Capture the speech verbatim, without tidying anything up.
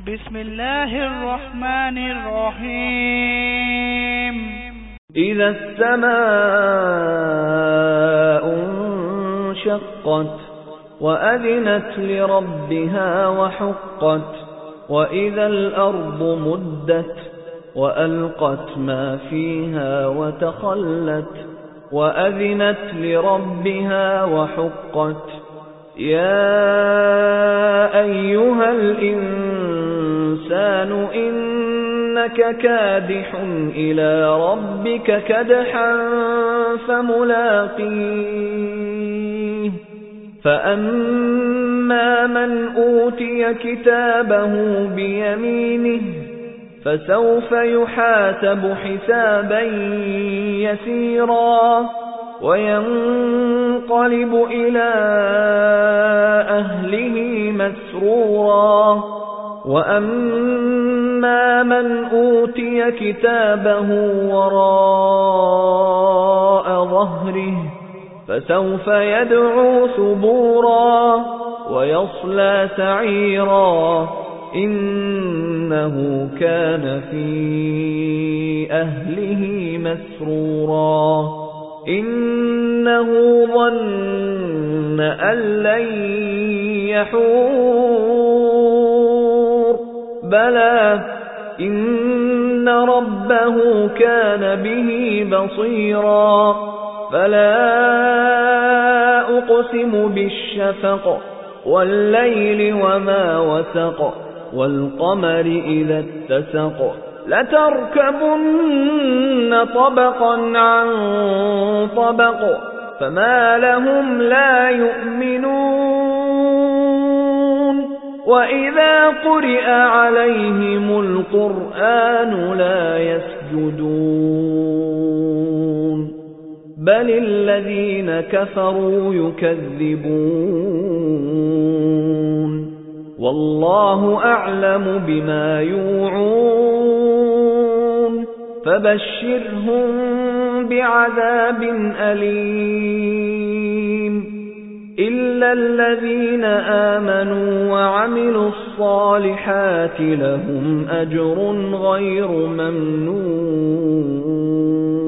بسم الله الرحمن الرحيم إذا السماء انشقت وأذنت لربها وحقت وإذا الأرض مدت وألقت ما فيها وتخلت وأذنت لربها وحقت يا أيها الإنسان إنك كادح إلى ربك كدحا فملاقيه فأما من أوتي كتابه بيمينه فسوف يحاسب حسابا يسيرا وينقلب إلى أهله مسرورا وأما من أوتي كتابه وراء ظهره فسوف يدعو ثبورا ويصلى سعيرا إنه كان في أهله مسرورا إنه ظن أن لن يحور بلى إن ربه كان به بصيرا فلا أقسم بالشفق والليل وما وسق والقمر إذا اتسق لتركبن طبقا عن طبق فما لهم لا يؤمنون وإذا قرئ عليهم القرآن لا يسجدون بل الذين كفروا يكذبون والله أعلم بما يوعون فبشرهم بعذاب أليم إلا الذين آمنوا وعملوا الصالحات لهم أجر غير ممنون